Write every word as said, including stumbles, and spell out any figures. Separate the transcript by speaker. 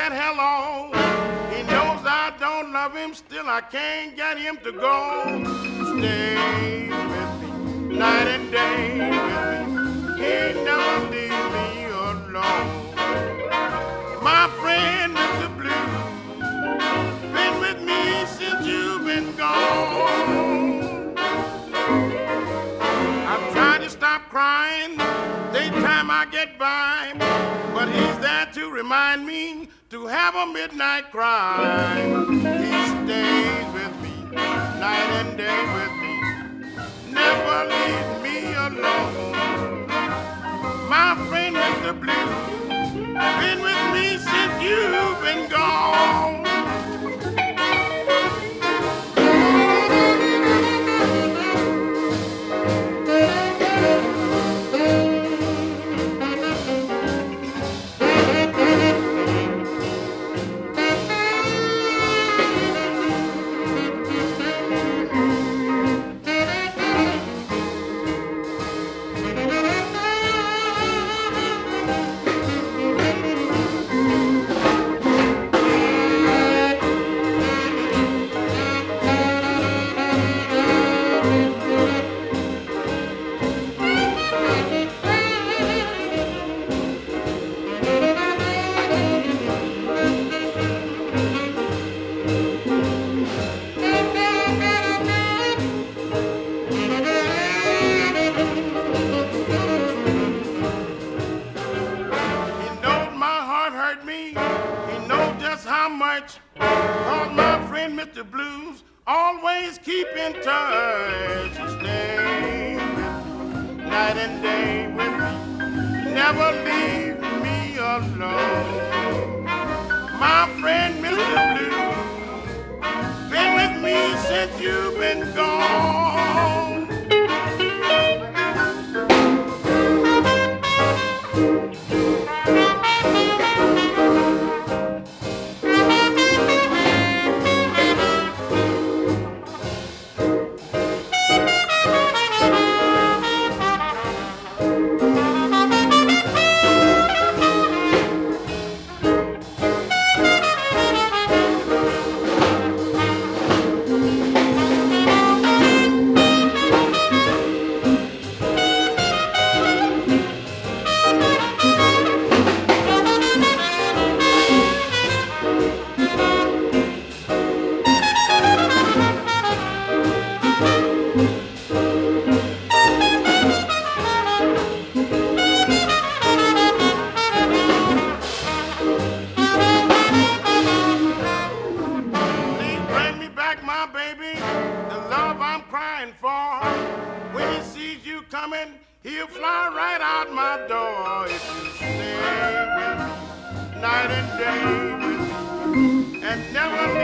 Speaker 1: said hello. He knows I don't love him, still I can't get him to go. Stay with me, night and day with me. He never leave me alone. My friend Mister Blue, been with me since you've been gone. I've tried to stop crying, daytime I get by, but he's there to remind me to have a midnight cry. He stays with me, night and day with me, never leaves me alone. My friend Mister Blue, been with me since you've been gone. Cause my friend Mister Blues always keep in touch. Stay with me, night and day with me, never leave me alone. My friend Mister Blues, been with me since you've been gone. He'll fly right out my door if you stay with me night and day with me and never leave.